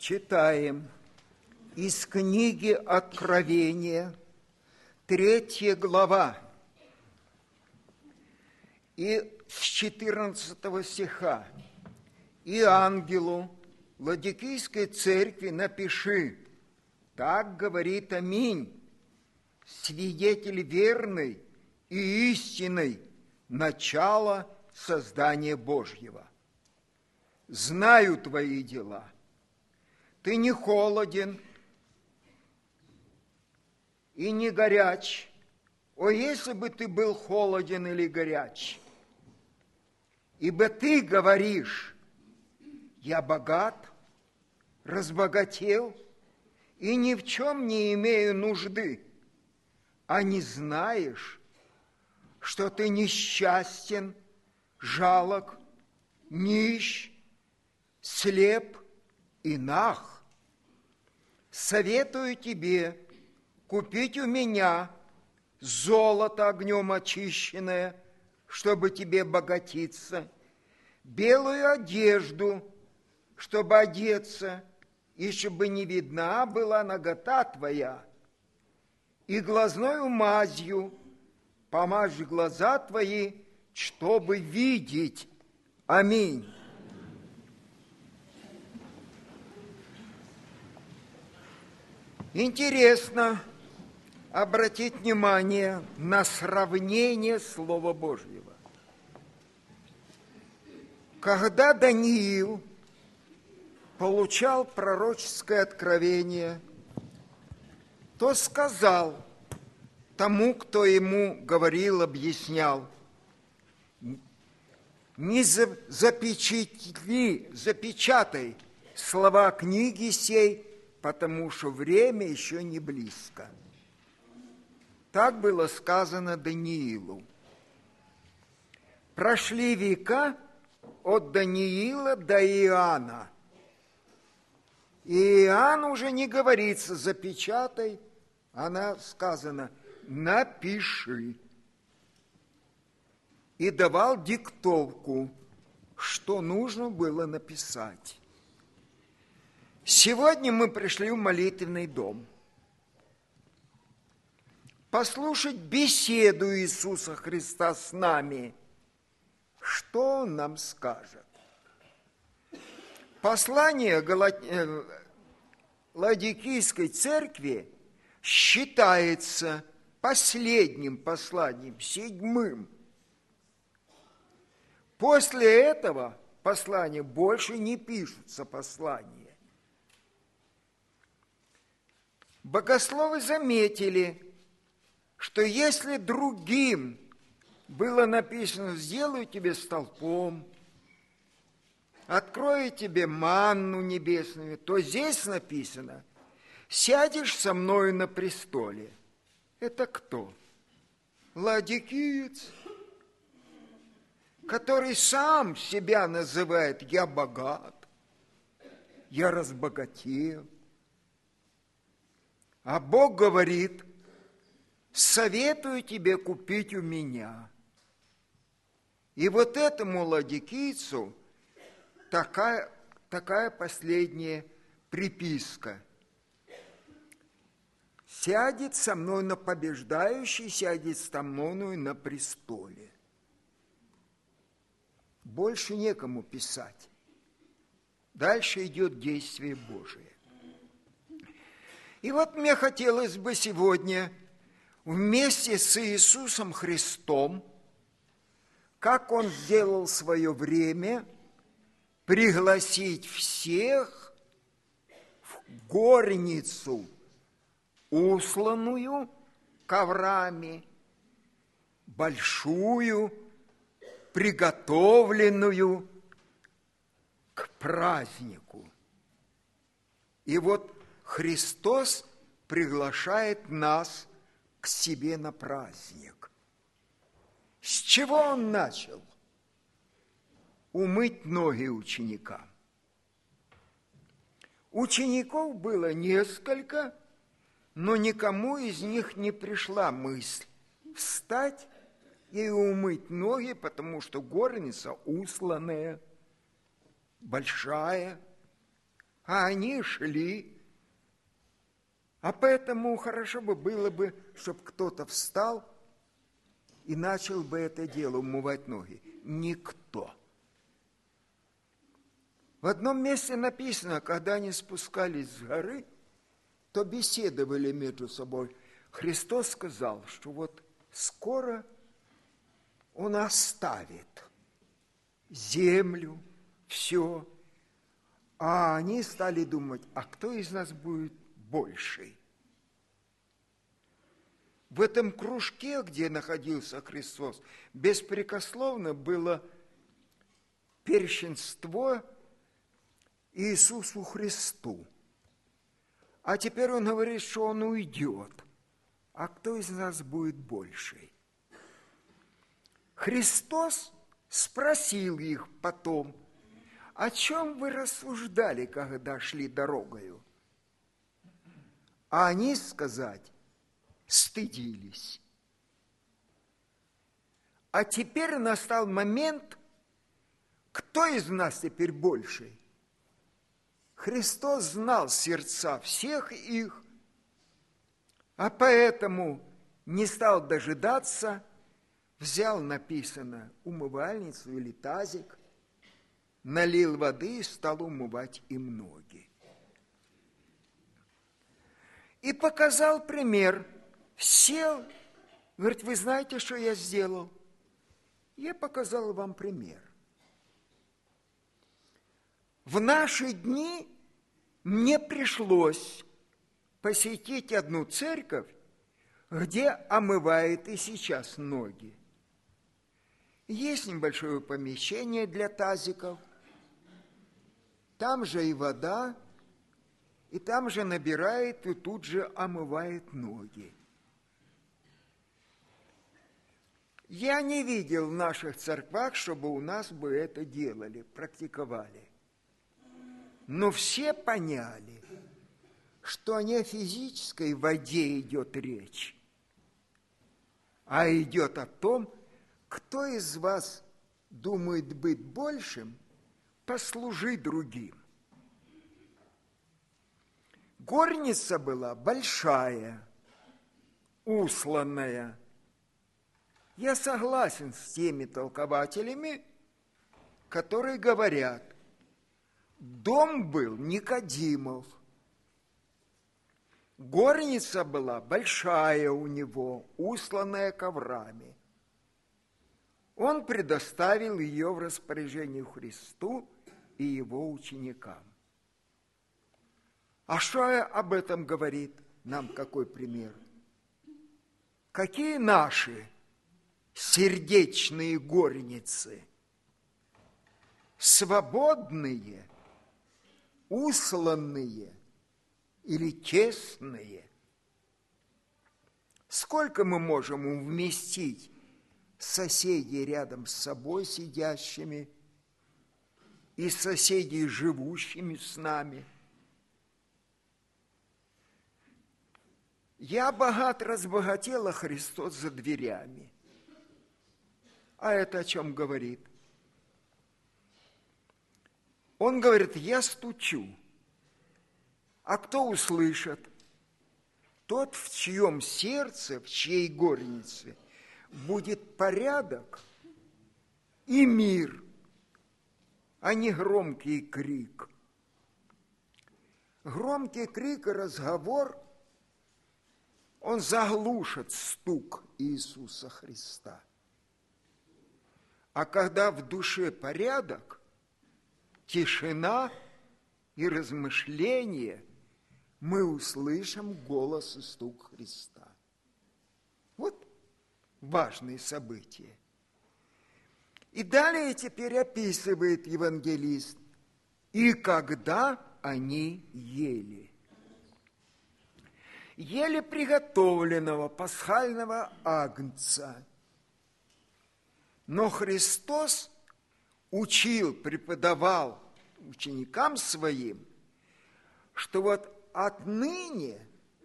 Читаем из книги Откровения, 3 глава, и с 14 стиха. «И ангелу Ладикийской церкви напиши, так говорит Аминь, свидетель верный и истинный, начало создания Божьего. Знаю твои дела. Ты не холоден и не горяч. О, если бы ты был холоден или горяч! Ибо ты говоришь, я богат, разбогател и ни в чем не имею нужды, а не знаешь, что ты несчастен, жалок, нищ, слеп и наг. Советую тебе купить у меня золото огнем очищенное, чтобы тебе богатиться, белую одежду, чтобы одеться, и чтобы не видна была нагота твоя, и глазною мазью помажь глаза твои, чтобы видеть. Аминь». Интересно обратить внимание на сравнение Слова Божьего. Когда Даниил получал пророческое откровение, то сказал тому, кто ему говорил, объяснял: не запечатай слова книги сей, потому что время еще не близко. Так было сказано Даниилу. Прошли века от Даниила до Иоанна. И Иоанн уже не говорится запечатай, она сказано напиши. И давал диктовку, что нужно было написать. Сегодня мы пришли в молитвенный дом послушать беседу Иисуса Христа с нами. Что Он нам скажет? Послание Ладикийской церкви считается последним посланием, 7. После этого послания больше не пишутся послания. Богословы заметили, что если другим было написано «сделаю тебе столпом», «открою тебе манну небесную», то здесь написано «сядешь со мною на престоле». Это кто? Ладикиец, который сам себя называет «я богат», «я разбогател». А Бог говорит: советую тебе купить у меня. И вот этому ладикийцу такая последняя приписка. Сядет со мной на побеждающий, сядет со мною на престоле. Больше некому писать. Дальше идет действие Божие. И вот мне хотелось бы сегодня вместе с Иисусом Христом, как Он сделал свое время, пригласить всех в горницу, усланную коврами, большую, приготовленную к празднику. И вот Христос приглашает нас к себе на праздник. С чего Он начал? Умыть ноги ученикам. Учеников было несколько, но никому из них не пришла мысль встать и умыть ноги, потому что горница усланная, большая. а они шли. А поэтому хорошо бы было бы, чтобы кто-то встал и начал бы это дело, умывать ноги. Никто. В одном месте написано, когда они спускались с горы, то беседовали между собой. Христос сказал, что вот скоро Он оставит землю, все. А они стали думать, а кто из нас будет больший? В этом кружке, где находился Христос, беспрекословно было первенство Иисусу Христу. А теперь Он говорит, что Он уйдет. А кто из нас будет больший? Христос спросил их потом, о чем вы рассуждали, когда шли дорогою? А они, сказать, стыдились. А теперь настал момент, кто из нас теперь больший? Христос знал сердца всех их, а поэтому не стал дожидаться, взял, написано, умывальницу или тазик, налил воды и стал умывать им ноги. И показал пример. Сел, говорит, вы знаете, что я сделал? Я показал вам пример. В наши дни мне пришлось посетить одну церковь, где омывает и сейчас ноги. Есть небольшое помещение для тазиков, там же и вода, и там же набирает и тут же омывает ноги. Я не видел в наших церквах, чтобы у нас бы это делали, практиковали. Но все поняли, что не о физической воде идет речь, а идет о том, кто из вас думает быть большим, послужи другим. Горница была большая, усланная. Я согласен с теми толкователями, которые говорят, дом был Никодимов, горница была большая у него, усланная коврами. Он предоставил ее в распоряжение Христу и его ученикам. А что об этом говорит нам какой пример? Какие наши сердечные горницы? Свободные, усланные или тесные? Сколько мы можем вместить соседей рядом с собой сидящими и соседей, живущими с нами? Я богат, разбогател, а Христос за дверями. А это о чем говорит? Он говорит, я стучу. А кто услышит? Тот, в чьем сердце, в чьей горнице будет порядок и мир, а не громкий крик. Громкий крик и разговор, он заглушит стук Иисуса Христа. А когда в душе порядок, тишина и размышление, мы услышим голос и стук Христа. Вот важные события. И далее теперь описывает евангелист. И когда они ели. Ели приготовленного пасхального агнца. Но Христос учил, преподавал ученикам своим, что вот отныне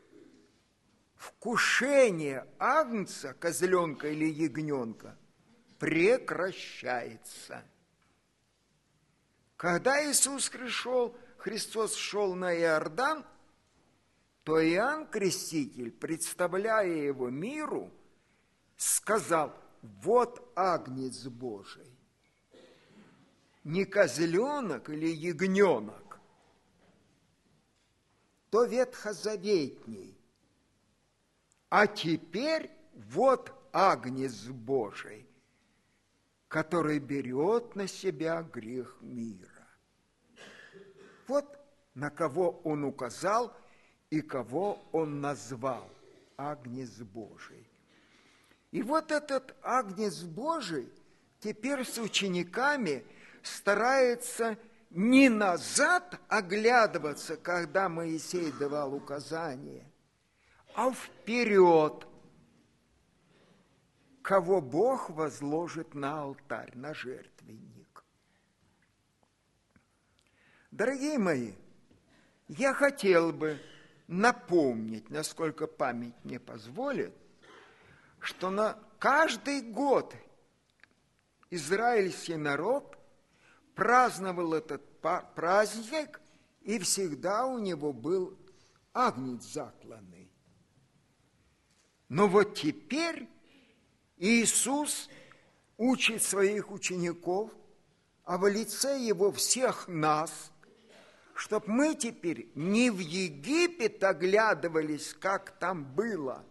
вкушение агнца, козленка или ягненка прекращается. Когда Иисус Христос шел на Иордан, то Иоанн Креститель, представляя его миру, сказал: вот Агнец Божий, не козленок или ягненок, то ветхозаветний, а теперь вот Агнец Божий, который берет на себя грех мира. Вот на кого он указал и кого он назвал Агнец Божий. И вот этот Агнец Божий теперь с учениками старается не назад оглядываться, когда Моисей давал указания, а вперед, кого Бог возложит на алтарь, на жертвенник. Дорогие мои, я хотел бы напомнить, насколько память мне позволит, что на каждый год израильский народ праздновал этот праздник, и всегда у него был агнец закланный. Но вот теперь Иисус учит своих учеников, а во лице Его всех нас, чтоб мы теперь не в Египет оглядывались, как там было,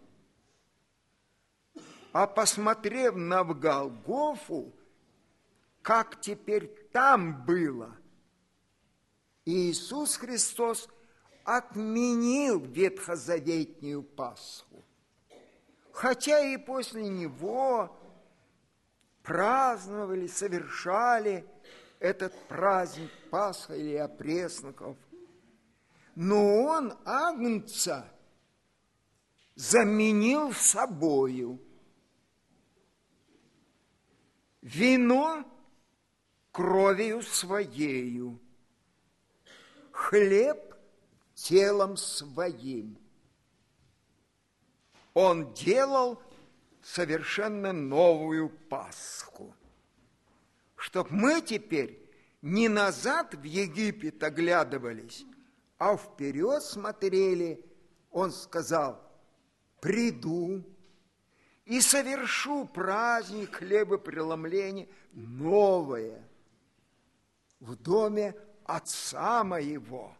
а посмотрев на Голгофу, как теперь там было. И Иисус Христос отменил ветхозаветную Пасху. Хотя и после Него праздновали, совершали этот праздник Пасха или опресноков, но Он агнца заменил собою. Вино кровью своею, хлеб телом своим. Он делал совершенно новую Пасху, чтоб мы теперь не назад в Египет оглядывались, а вперед смотрели. Он сказал: приду и совершу праздник хлебопреломления новое в доме Отца моего.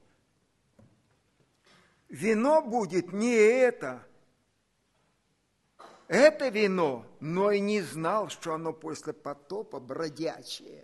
Вино будет не это вино, но и не знал, что оно после потопа бродячее.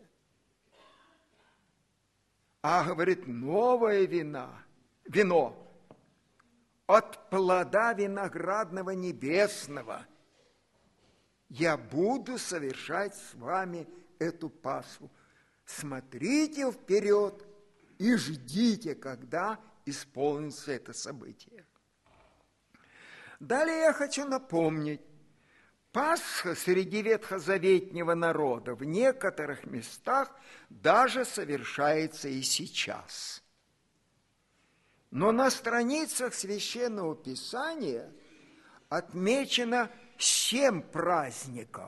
А, говорит, новое вино от плода виноградного небесного. Я буду совершать с вами эту Пасху. Смотрите вперед и ждите, когда исполнится это событие. Далее я хочу напомнить, Пасха среди ветхозаветнего народа в некоторых местах даже совершается и сейчас. Но на страницах Священного Писания отмечено 7 праздников.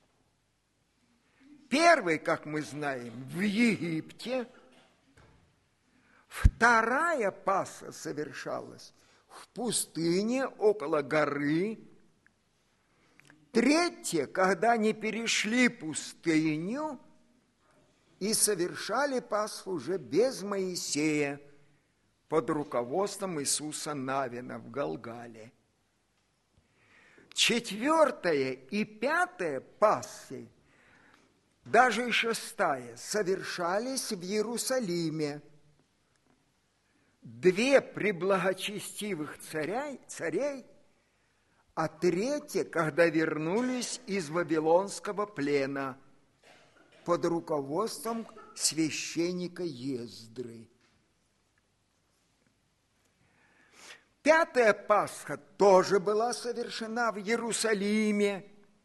Первый, как мы знаем, в Египте. Вторая Пасха совершалась в пустыне около горы. Третья, когда они перешли пустыню и совершали Пасху уже без Моисея под руководством Иисуса Навина в Галгале. 4-я и 5-я Пасхи, даже и 6-я, совершались в Иерусалиме. 2 при благочестивых царей, а 3-я, когда вернулись из Вавилонского плена под руководством священника Ездры. 5-я Пасха тоже была совершена в Иерусалиме.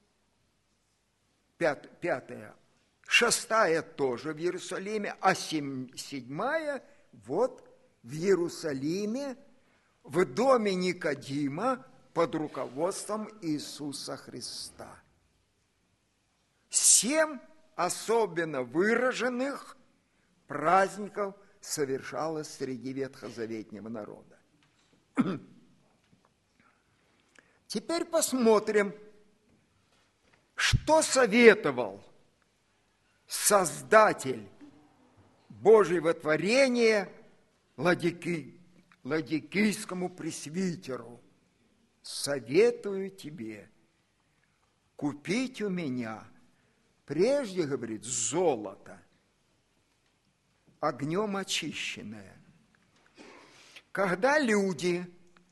5-я. 6-я тоже в Иерусалиме, а 7-я вот в Иерусалиме, в доме Никодима под руководством Иисуса Христа. 7 особенно выраженных праздников совершалось среди ветхозаветнего народа. Теперь посмотрим, что советовал Создатель Божьего творения ладикийскому пресвитеру. Советую тебе купить у меня, прежде, говорит, золото, огнем очищенное. Когда люди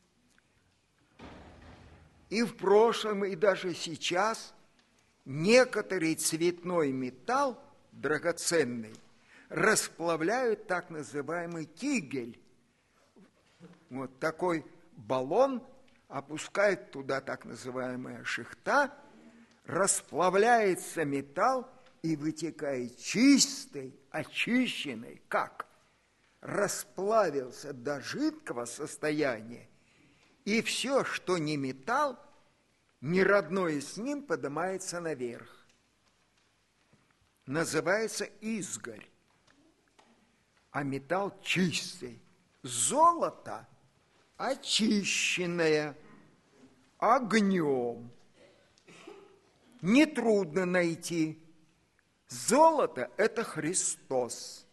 и в прошлом, и даже сейчас некоторый цветной металл драгоценный расплавляют так называемый кигель. Вот такой баллон, опускают туда так называемая шихта, расплавляется металл и вытекает чистый, очищенный. Как? Расплавился до жидкого состояния, и все, что не металл, не родное с ним, поднимается наверх. Называется изгорь. А металл чистый. Золото очищенное огнем. Нетрудно найти. Золото – это Христос,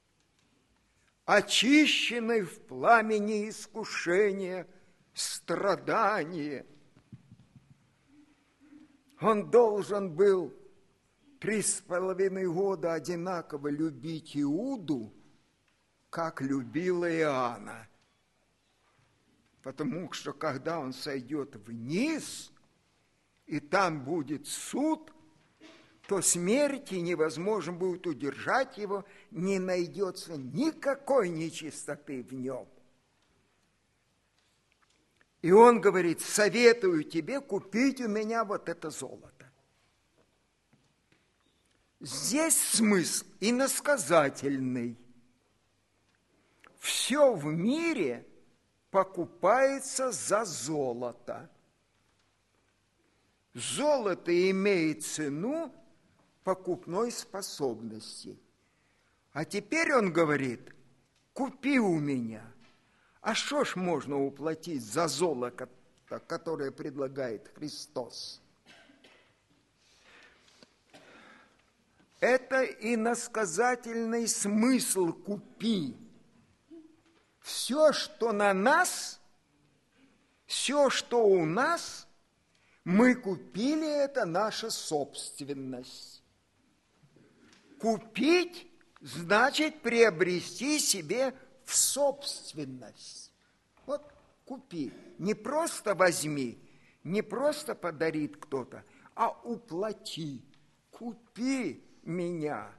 очищенный в пламени искушения, страдания. Он должен был 3,5 года одинаково любить Иуду, как любила Иоанна. Потому что, когда он сойдет вниз, и там будет суд, то смерти невозможно будет удержать его, не найдется никакой нечистоты в нем. И он говорит: советую тебе купить у меня вот это золото. Здесь смысл иносказательный. Все в мире покупается за золото. Золото имеет цену покупной способности. А теперь он говорит: купи у меня. А что ж можно уплатить за золото, которое предлагает Христос? Это иносказательный смысл «купи». Все, что на нас, все, что у нас, мы купили, это наша собственность. Купить значит приобрести себе в собственность. Вот купи. Не просто возьми, не просто подарит кто-то, а уплати. Купи меня.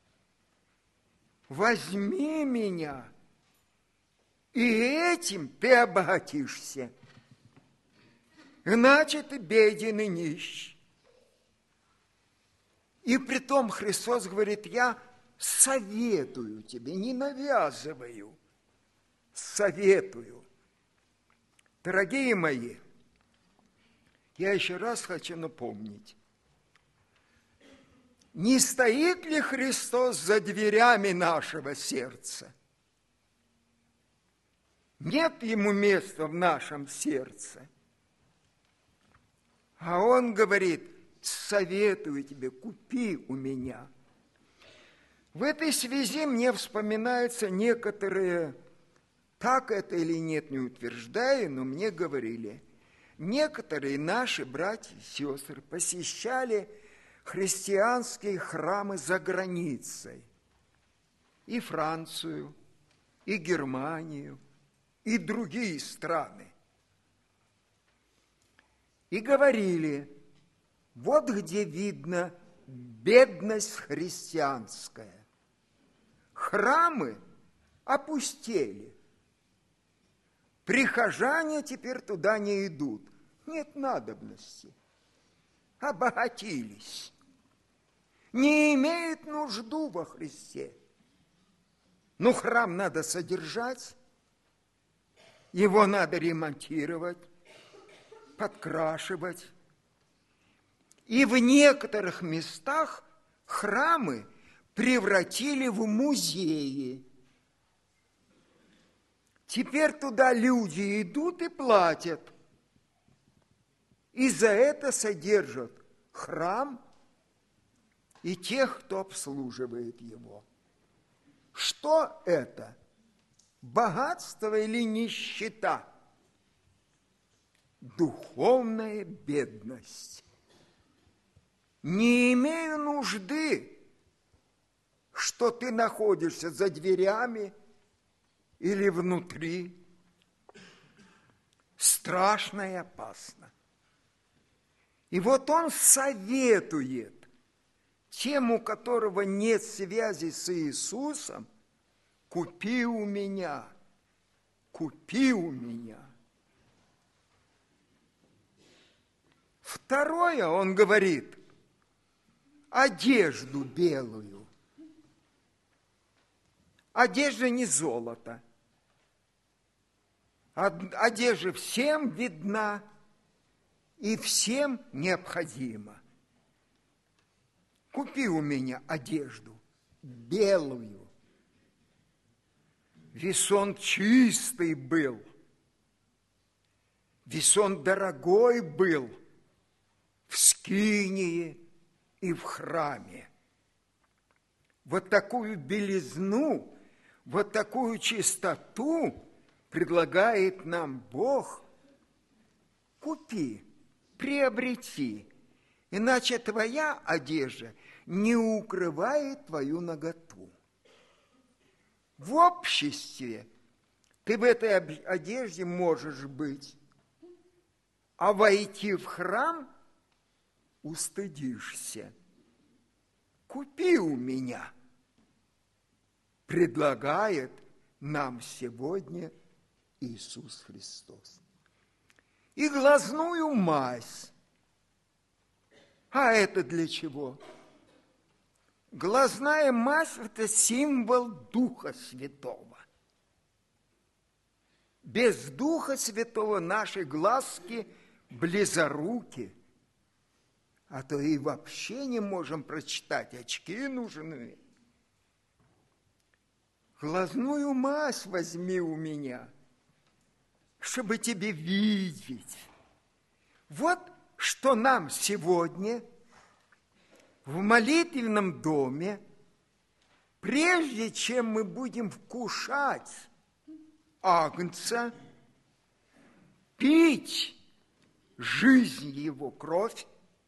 Возьми меня. И этим ты обогатишься. Иначе ты беден и нищ. И притом Христос говорит: я советую тебе, не навязываю, советую. Дорогие мои, я еще раз хочу напомнить, не стоит ли Христос за дверями нашего сердца? Нет ему места в нашем сердце. А он говорит: советую тебе, купи у меня. В этой связи мне вспоминаются некоторые, так это или нет, не утверждаю, но мне говорили, некоторые наши братья и сестры посещали христианские храмы за границей. И Францию, и Германию, и другие страны. И говорили: вот где видно бедность христианская. Храмы опустели. Прихожане теперь туда не идут. Нет надобности. Обогатились. Не имеют нужду во Христе. Но храм надо содержать. Его надо ремонтировать, подкрашивать. И в некоторых местах храмы превратили в музеи. Теперь туда люди идут и платят. И за это содержат храм и тех, кто обслуживает его. Что это? Богатство или нищета? Духовная бедность. Не имею нужды, что ты находишься за дверями или внутри. Страшно и опасно. И вот он советует тем, у которого нет связи с Иисусом: купи у меня, купи у меня. Второе, он говорит, одежду белую. Одежда не золото. Одежда всем видна и всем необходима. Купи у меня одежду белую. Весон чистый был, весон дорогой был в скинии и в храме. Вот такую белизну, вот такую чистоту предлагает нам Бог. Купи, приобрети, иначе твоя одежда не укрывает твою наготу. В обществе ты в этой одежде можешь быть, а войти в храм устыдишься. Купи у меня, предлагает нам сегодня Иисус Христос. И глазную мазь. А это для чего? Глазная мазь – это символ Духа Святого. Без Духа Святого наши глазки близоруки, а то и вообще не можем прочитать, очки нужны. Глазную мазь возьми у меня, чтобы тебе видеть. Вот что нам сегодня в молитвенном доме, прежде чем мы будем вкушать агнца, пить жизнь его, кровь,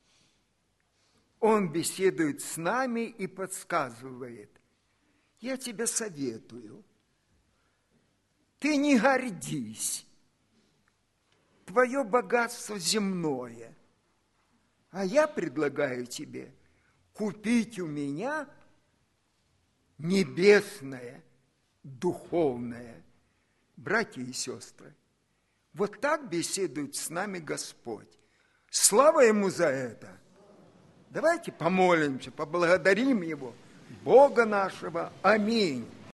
он беседует с нами и подсказывает: я тебе советую, ты не гордись, твое богатство земное, а я предлагаю тебе купить у меня небесное, духовное. Братья и сестры, вот так беседует с нами Господь. Слава Ему за это! Давайте помолимся, поблагодарим Его, Бога нашего. Аминь.